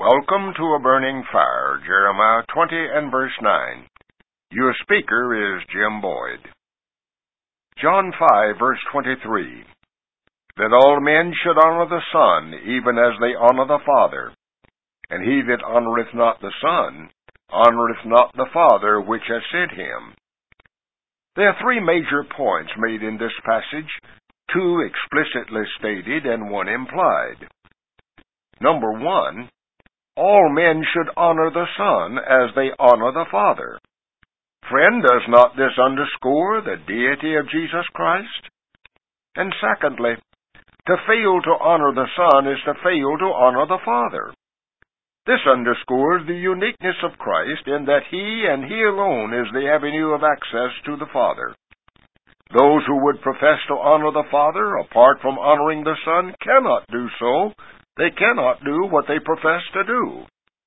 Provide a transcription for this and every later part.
Welcome to A Burning Fire, Jeremiah 20 and verse 9. Your speaker is Jim Boyd. John 5, verse 23. That all men should honor the Son, even as they honor the Father. And he that honoreth not the Son, honoreth not the Father which hath sent him. There are three major points made in this passage, two explicitly stated and one implied. Number one, all men should honor the Son as they honor the Father. Friend, does not this underscore the deity of Jesus Christ? And secondly, to fail to honor the Son is to fail to honor the Father. This underscores the uniqueness of Christ in that He and He alone is the avenue of access to the Father. Those who would profess to honor the Father apart from honoring the Son cannot do so. They cannot do what they profess to do.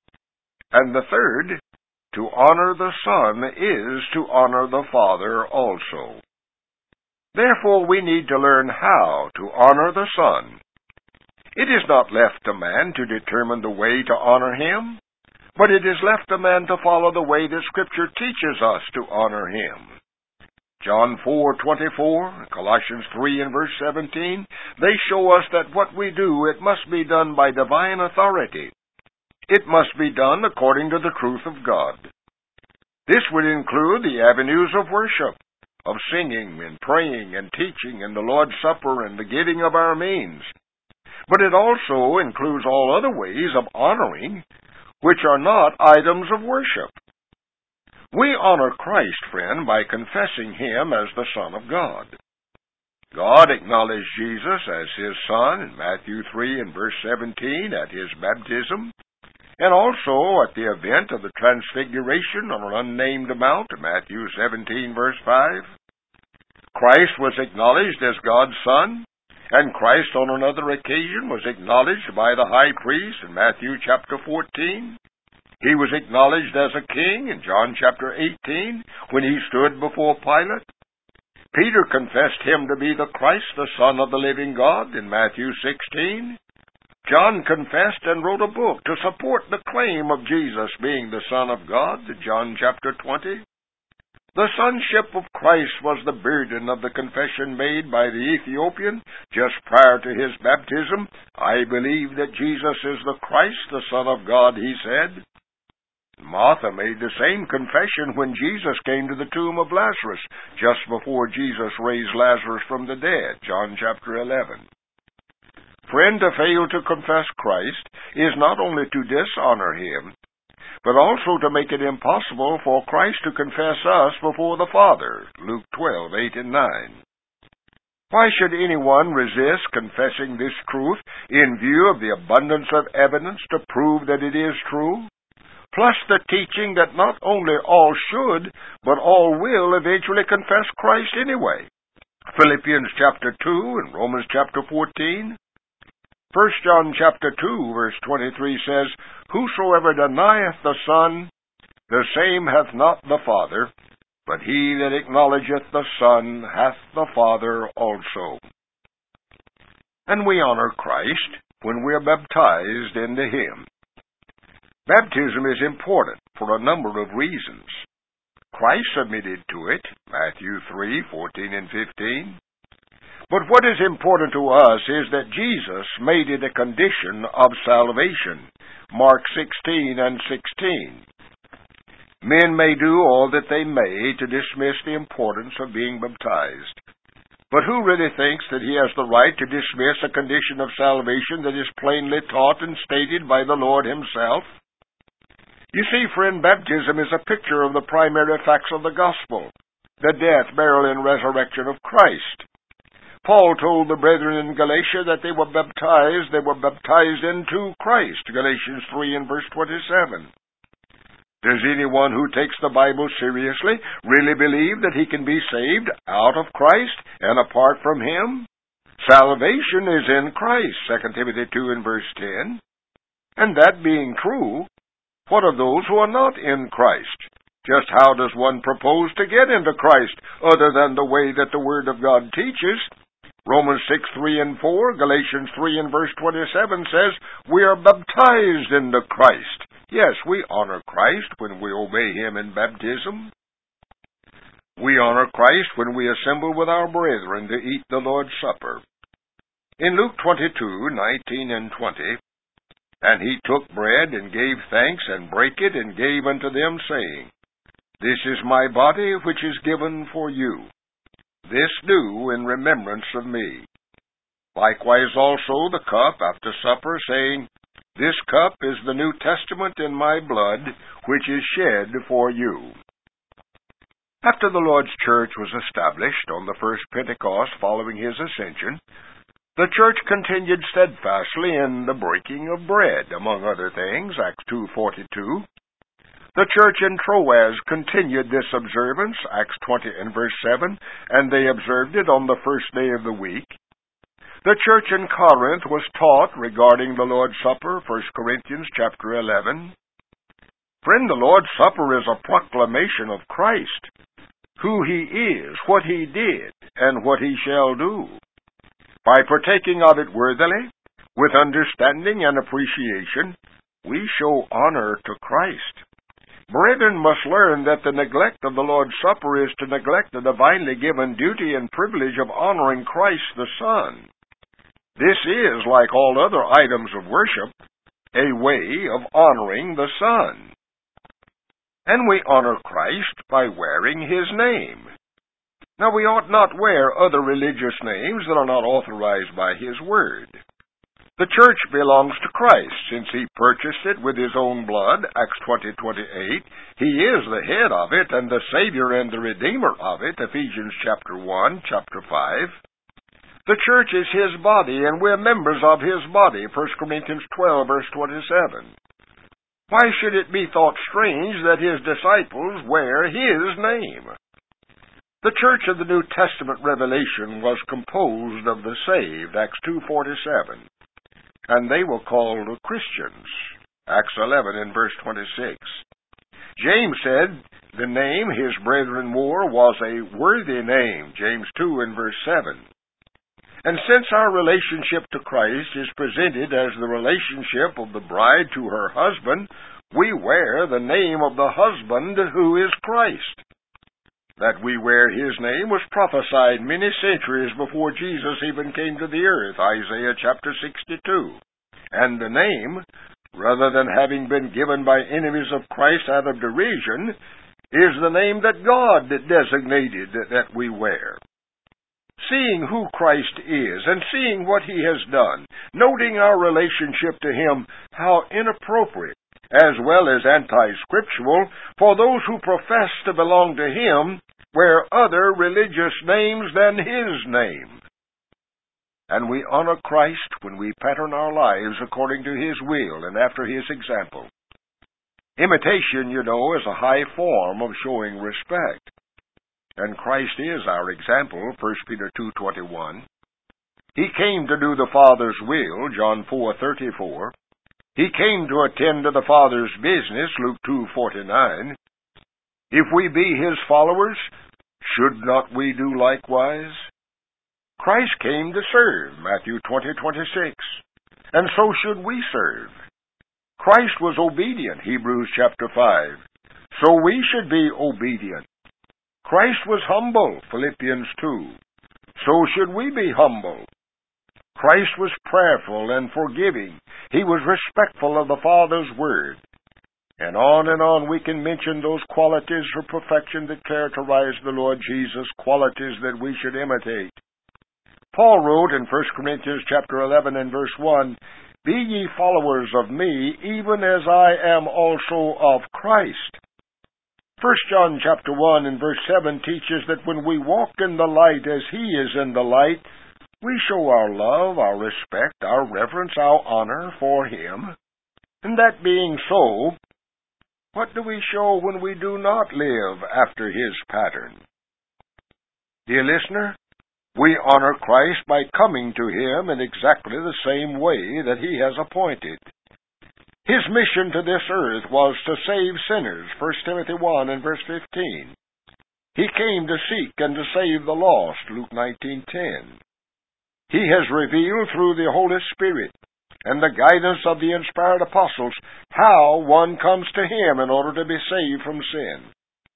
And the third, to honor the Son is to honor the Father also. Therefore, we need to learn how to honor the Son. It is not left to man to determine the way to honor Him, but it is left to man to follow the way that Scripture teaches us to honor Him. John 4:24, Colossians 3 and verse 17, they show us that what we do, it must be done by divine authority. It must be done according to the truth of God. This would include the avenues of worship, of singing and praying and teaching and the Lord's Supper and the giving of our means. But it also includes all other ways of honoring, which are not items of worship. We honor Christ, friend, by confessing Him as the Son of God. God acknowledged Jesus as His Son in Matthew 3 and verse 17 at His baptism, and also at the event of the Transfiguration on an unnamed mount, Matthew 17 verse 5. Christ was acknowledged as God's Son, and Christ on another occasion was acknowledged by the high priest in Matthew chapter 14. He was acknowledged as a king in John chapter 18 when he stood before Pilate. Peter confessed Him to be the Christ, the Son of the living God, in Matthew 16. John confessed and wrote a book to support the claim of Jesus being the Son of God, in John chapter 20. The sonship of Christ was the burden of the confession made by the Ethiopian just prior to his baptism. I believe that Jesus is the Christ, the Son of God, he said. Martha made the same confession when Jesus came to the tomb of Lazarus, just before Jesus raised Lazarus from the dead, John chapter 11. Friend, to fail to confess Christ is not only to dishonor Him, but also to make it impossible for Christ to confess us before the Father, Luke 12:8 and 9. Why should anyone resist confessing this truth in view of the abundance of evidence to prove that it is true? Plus the teaching that not only all should, but all will eventually confess Christ anyway. Philippians chapter 2 and Romans chapter 14. 1 John chapter 2 verse 23 says, Whosoever denieth the Son, the same hath not the Father, but he that acknowledgeth the Son hath the Father also. And we honor Christ when we are baptized into Him. Baptism is important for a number of reasons. Christ submitted to it, Matthew 3:14 and 15. But what is important to us is that Jesus made it a condition of salvation, Mark 16 and 16. Men may do all that they may to dismiss the importance of being baptized. But who really thinks that he has the right to dismiss a condition of salvation that is plainly taught and stated by the Lord Himself? You see, friend, baptism is a picture of the primary facts of the gospel, the death, burial, and resurrection of Christ. Paul told the brethren in Galatia that they were baptized into Christ, Galatians 3 and verse 27. Does anyone who takes the Bible seriously really believe that he can be saved out of Christ and apart from Him? Salvation is in Christ, 2 Timothy 2 and verse 10. And that being true, what of those who are not in Christ? Just how does one propose to get into Christ other than the way that the Word of God teaches? Romans 6:3 and 4, Galatians 3 and verse 27 says, we are baptized into Christ. Yes, we honor Christ when we obey Him in baptism. We honor Christ when we assemble with our brethren to eat the Lord's Supper. In Luke 22:19 and 20, and He took bread and gave thanks and brake it and gave unto them, saying, this is my body which is given for you. This do in remembrance of me. Likewise also the cup after supper, saying, this cup is the New Testament in my blood, which is shed for you. After the Lord's church was established on the first Pentecost following His ascension, the church continued steadfastly in the breaking of bread, among other things, Acts 2:42. The church in Troas continued this observance, Acts 20 and verse 7, and they observed it on the first day of the week. The church in Corinth was taught regarding the Lord's Supper, 1 Corinthians chapter 11. Friend, the Lord's Supper is a proclamation of Christ, who He is, what He did, and what He shall do. By partaking of it worthily, with understanding and appreciation, we show honor to Christ. Brethren must learn that the neglect of the Lord's Supper is to neglect the divinely given duty and privilege of honoring Christ the Son. This is, like all other items of worship, a way of honoring the Son. And we honor Christ by wearing His name. Now, we ought not wear other religious names that are not authorized by His Word. The church belongs to Christ, since He purchased it with His own blood, Acts 20:28. He is the head of it, and the Savior and the Redeemer of it, Ephesians chapter 1, chapter 5. The church is His body, and we're members of His body, 1 Corinthians 12, verse 27. Why should it be thought strange that His disciples wear His name? The church of the New Testament revelation was composed of the saved, Acts 2:47. And they were called Christians, Acts 11 and verse 26. James said the name his brethren wore was a worthy name, James 2 and verse 7. And since our relationship to Christ is presented as the relationship of the bride to her husband, we wear the name of the husband who is Christ. That we wear His name was prophesied many centuries before Jesus even came to the earth, Isaiah chapter 62. And the name, rather than having been given by enemies of Christ out of derision, is the name that God designated that we wear. Seeing who Christ is and seeing what He has done, noting our relationship to Him, how inappropriate as well as anti-scriptural for those who profess to belong to Him wear other religious names than His name. And we honor Christ when we pattern our lives according to His will and after His example. Imitation, you know, is a high form of showing respect. And Christ is our example, 1 Peter 2:21. He came to do the Father's will, John 4:34. He came to attend to the Father's business, Luke 2:49. If we be His followers, should not we do likewise? Christ came to serve, Matthew 20:26. And so should we serve. Christ was obedient, Hebrews chapter 5. So we should be obedient. Christ was humble, Philippians 2. So should we be humble. Christ was prayerful and forgiving. He was respectful of the Father's word. And on we can mention those qualities of perfection that characterize the Lord Jesus, qualities that we should imitate. Paul wrote in 1 Corinthians chapter 11 and verse 1, Be ye followers of me, even as I am also of Christ. 1 John chapter 1 and verse 7 teaches that when we walk in the light as He is in the light, we show our love, our respect, our reverence, our honor for Him. And that being so, what do we show when we do not live after His pattern? Dear listener, we honor Christ by coming to Him in exactly the same way that He has appointed. His mission to this earth was to save sinners, 1 Timothy 1 and verse 15. He came to seek and to save the lost, Luke 19:10. He has revealed through the Holy Spirit and the guidance of the inspired apostles how one comes to Him in order to be saved from sin.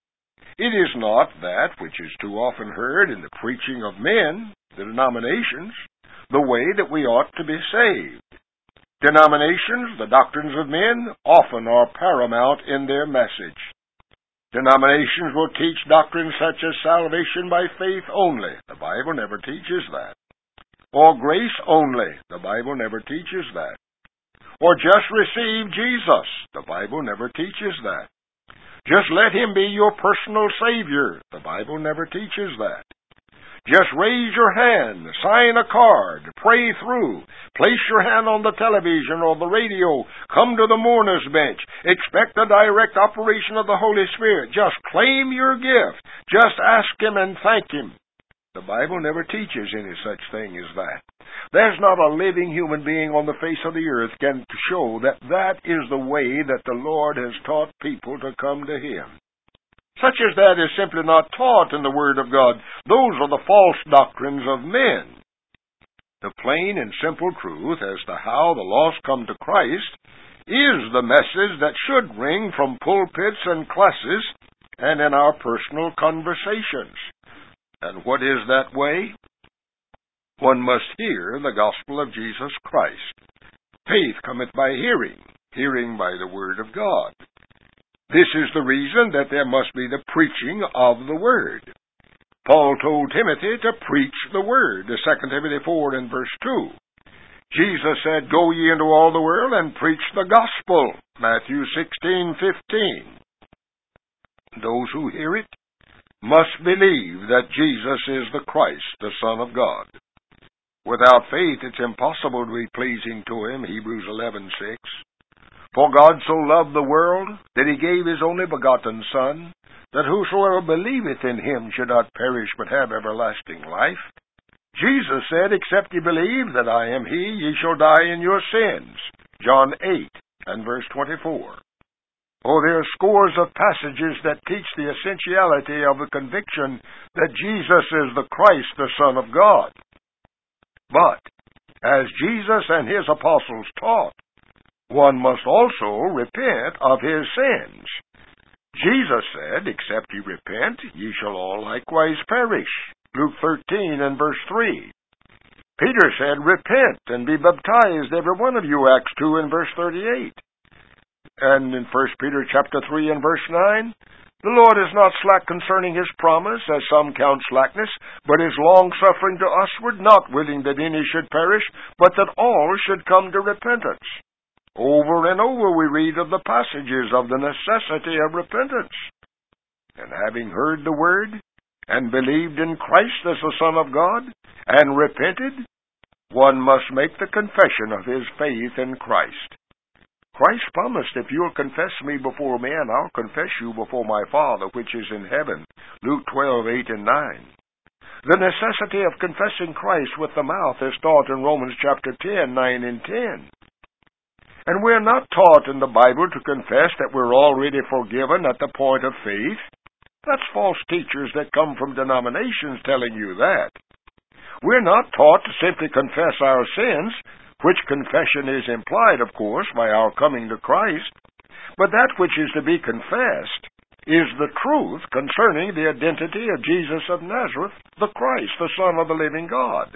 It is not that which is too often heard in the preaching of men, the denominations, the way that we ought to be saved. Denominations, the doctrines of men, often are paramount in their message. Denominations will teach doctrines such as salvation by faith only. The Bible never teaches that. Or grace only. The Bible never teaches that. Or just receive Jesus. The Bible never teaches that. Just let Him be your personal Savior. The Bible never teaches that. Just raise your hand, sign a card, pray through, place your hand on the television or the radio, come to the mourner's bench, expect a direct operation of the Holy Spirit. Just claim your gift. Just ask Him and thank Him. The Bible never teaches any such thing as that. There's not a living human being on the face of the earth can show that that is the way that the Lord has taught people to come to Him. Such as that is simply not taught in the Word of God. Those are the false doctrines of men. The plain and simple truth as to how the lost come to Christ is the message that should ring from pulpits and classes and in our personal conversations. And what is that way? One must hear the gospel of Jesus Christ. Faith cometh by hearing, hearing by the Word of God. This is the reason that there must be the preaching of the Word. Paul told Timothy to preach the Word, 2 Timothy 4 and verse 2. Jesus said, "Go ye into all the world and preach the gospel," Matthew 16:15. Those who hear it must believe that Jesus is the Christ, the Son of God. Without faith it's impossible to be pleasing to Him, Hebrews 11:6. For God so loved the world that He gave His only begotten Son, that whosoever believeth in Him should not perish but have everlasting life. Jesus said, "Except ye believe that I am He, ye shall die in your sins." John 8 and verse 24. Oh, there are scores of passages that teach the essentiality of the conviction that Jesus is the Christ, the Son of God. But, as Jesus and His apostles taught, one must also repent of his sins. Jesus said, "Except ye repent, ye shall all likewise perish." Luke 13 and verse 3. Peter said, "Repent and be baptized, every one of you," Acts 2 and verse 38. And in 1 Peter chapter 3 and verse 9, "The Lord is not slack concerning His promise, as some count slackness, but is long-suffering to usward, not willing that any should perish, but that all should come to repentance." Over and over we read of the passages of the necessity of repentance. And having heard the Word, and believed in Christ as the Son of God, and repented, one must make the confession of his faith in Christ. Christ promised, "If you'll confess me before men, I'll confess you before my Father which is in heaven." Luke 12:8 and 9. The necessity of confessing Christ with the mouth is taught in Romans chapter 10, 9 and 10. And we're not taught in the Bible to confess that we're already forgiven at the point of faith. That's false teachers that come from denominations telling you that. We're not taught to simply confess our sins, which confession is implied, of course, by our coming to Christ. But that which is to be confessed is the truth concerning the identity of Jesus of Nazareth, the Christ, the Son of the living God.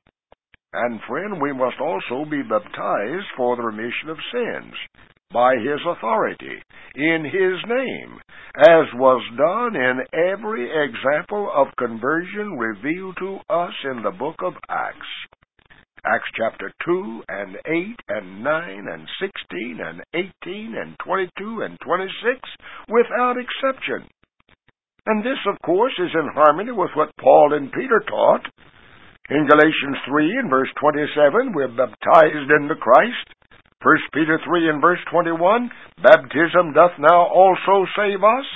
And friend, we must also be baptized for the remission of sins by His authority, in His name, as was done in every example of conversion revealed to us in the book of Acts. Acts chapter 2 and 8 and 9 and 16 and 18 and 22 and 26 without exception. And this, of course, is in harmony with what Paul and Peter taught. In Galatians 3 and verse 27, we're baptized into Christ. 1 Peter 3 and verse 21, baptism doth now also save us.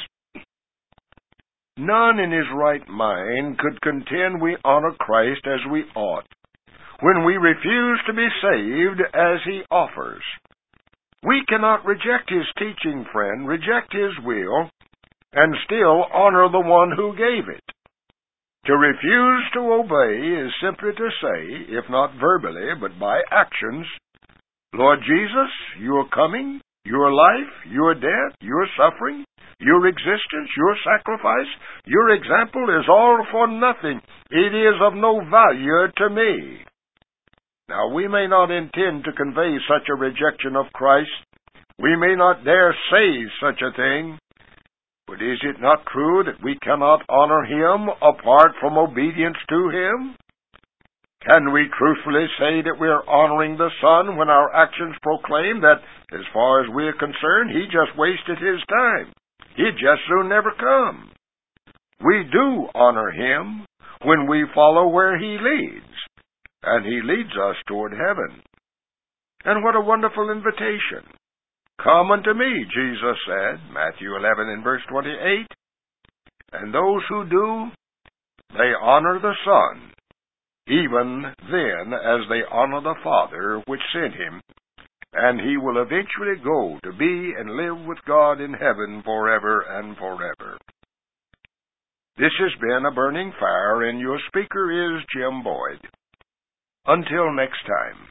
None in his right mind could contend we honor Christ as we ought, when we refuse to be saved as He offers. We cannot reject His teaching, friend, reject His will, and still honor the one who gave it. To refuse to obey is simply to say, if not verbally, but by actions, Lord Jesus, your coming, your life, your death, your suffering, your existence, your sacrifice, your example is all for nothing. It is of no value to me. Now, we may not intend to convey such a rejection of Christ. We may not dare say such a thing. But is it not true that we cannot honor Him apart from obedience to Him? Can we truthfully say that we are honoring the Son when our actions proclaim that, as far as we are concerned, He just wasted His time? He'd just soon never come. We do honor Him when we follow where He leads, and He leads us toward heaven. And what a wonderful invitation! Come unto me, Jesus said, Matthew 11 and verse 28. And those who do, they honor the Son, even then as they honor the Father which sent Him, and He will eventually go to be and live with God in heaven forever and forever. This has been A Burning Fire, and your speaker is Jim Boyd. Until next time.